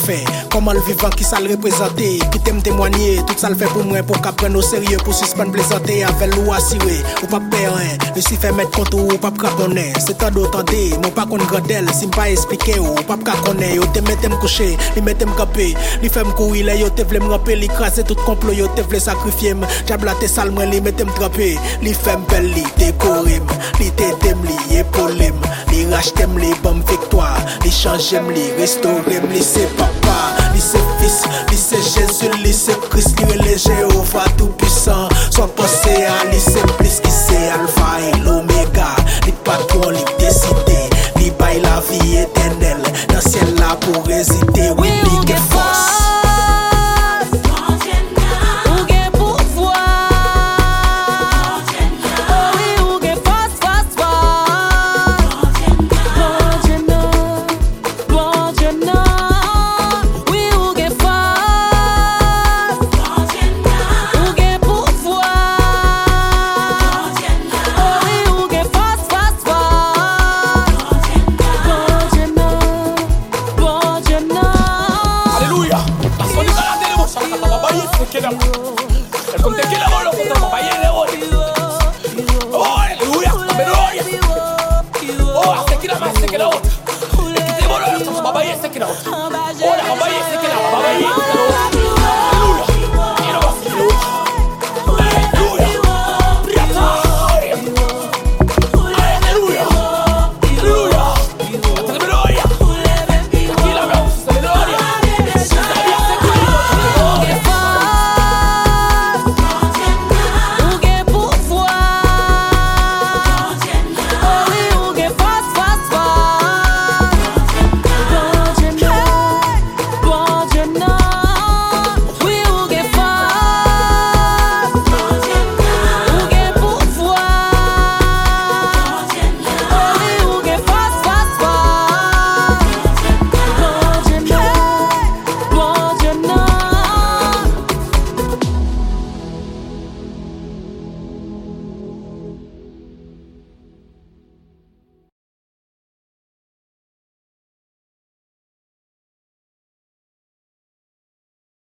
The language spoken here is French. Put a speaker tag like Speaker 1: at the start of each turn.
Speaker 1: fait. Comment le vivant qui ça le représenter, qui t'aime témoigner, tout ça le fait pour moi, pour qu'à prendre au sérieux, pour suspendre plaisanter avec l'eau assuré, ou pas perdre rien, le si fait mettre compte ou pas craponner, c'est tant d'autant des, mon pas qu'on grandel, si m'pas expliquer ou pas connaître, yo te mette m'coucher, li mette m'camper, li fait m'courir, là yo te vle m'ramper, li craser tout complot, yo te vle sacrifier, diable te sale moi, li mette m'trapper, li fait m'belle, li décorer, li t'aime, li épaulem, li rachetem, li bon victoire, li changem, li restaurem, li c'est papa, li c'est fils, li c'est Jésus, li c'est Christ, li est Jéhovah tout puissant, soit pensé à li c'est plus qui c'est Alpha et l'Oméga, li patron, li décidé, li bail la vie éternelle, dans ciel là pour résider, oui, li get force.
Speaker 2: El conte que la bola con tu papá y el león. Oh, aleluya, aleluya. Oh, hace que la más se queda otra. El que te bola con tu papá y ese que la otra.